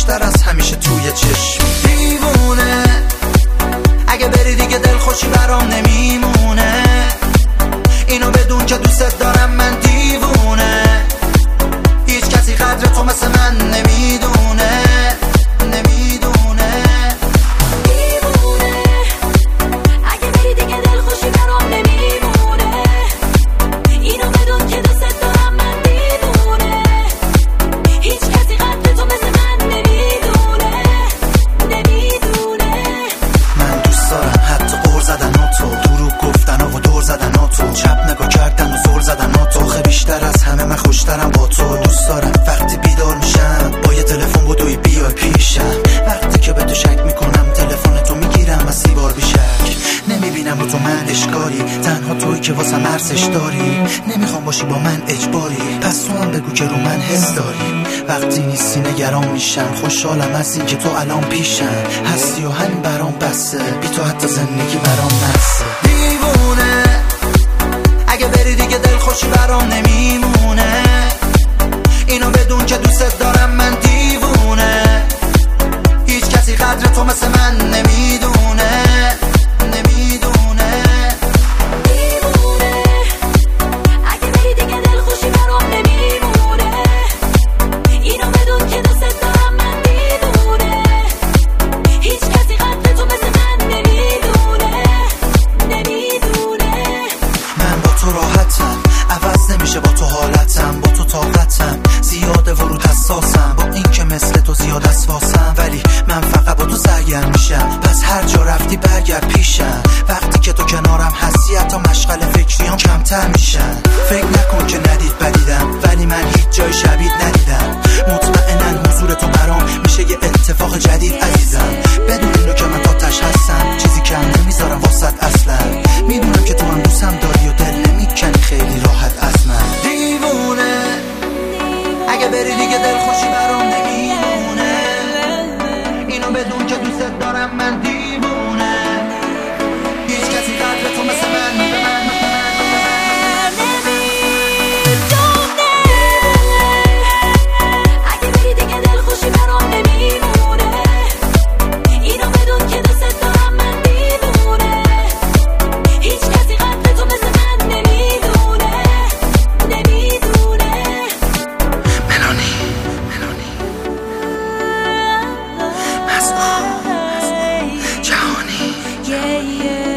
بیشتر از همیشه توی چشم. دیوونه اگه بری دیگه دلخوشی برام نمیمونه، اینو بدون که دوست دارم من دیوونه. هیچ کسی قدر تو مثل من نمیدونه، نمیدونه. دیوونه اگه بری دیگه دلخوشی برام نمیمونه، اینو بدون که دوست دارم من دیوونه. هیچ کسی قدر تو مثل من نمیدونه، نمیدونه. من دوست دارم حتی قول زدن ها تو، دروغ گفتن و دور زدن ها تو، چپ نگاه کردن و زور زدن ها تو. خیلی بیشتر از همه من خوشترم با تو. دوست دارم وقتی بیدار میشم با یه تلفن بدوی بیای پیشم، وقتی که به تو شک میکنم تلفن تو میگیرم و 30 بار بیشک. نمیبینم رو تو من اشکالی، تنها توی که واسم ارزش داری. نمیخوام باشی با من اجباری، پس تو هم بگو که رو من حس داری. وقتی نیستی نگران میشم، خوشحالم از این که تو الان پیشم هستی و همین برام بسه. بی تو حتی زندگی برام نسه. دیوونه اگه بری دیگه دلخوشی برام نمیمونه، اینو بدون که دوست دارم من دیوونه. هیچ کسی قدر تو مثل من نمیدونه، نمیدونه. دیوونه اگه بری دیگه دلخوشی برام نمیمونه، اینو بدون که دوست دارم من دیوونه. هیچ کسی قدر تو مثل من نمیدونه، نمیدونه. من با تو راحتم، عوض نمیشه با تو حالتم، با تو طاقتم زیاده ورود حساسم، با این که مثل تو زیاد اسواسم، ولی من فقط با تو سرگرم میشم. پس هر جا رفتی برگرد پیشم، وقتی که تو کنارم هستی حتی مشغله فکریام کمتر میشن. فکر نکن که ندید بدیدم، ولی من هیچ جای شبیه ندیدم. مطمئنن حضور تو برام میشه یه اتفاق جدید عزیزم. بدون اینو که من تاتش هستم، چیزی کم نمیذارم واسط اصلا. میدونم که تو هم دوستم داری و دل نمیکنی خیلی راحت از من. دیوونه اگه بری دیگه دلخوشی برام نمیمونه، اینو بدون که دوست دارم من دیوونه. هیچ کسی قدر تو مثل من اگه بری دیگه دلخوشی برام نمیمونه، اینو بدون که دوست دارم من دیوونه. هیچ کسی قدر تو مثل من نمیدونه، نمیدونه. ملانی مسئول جهانی.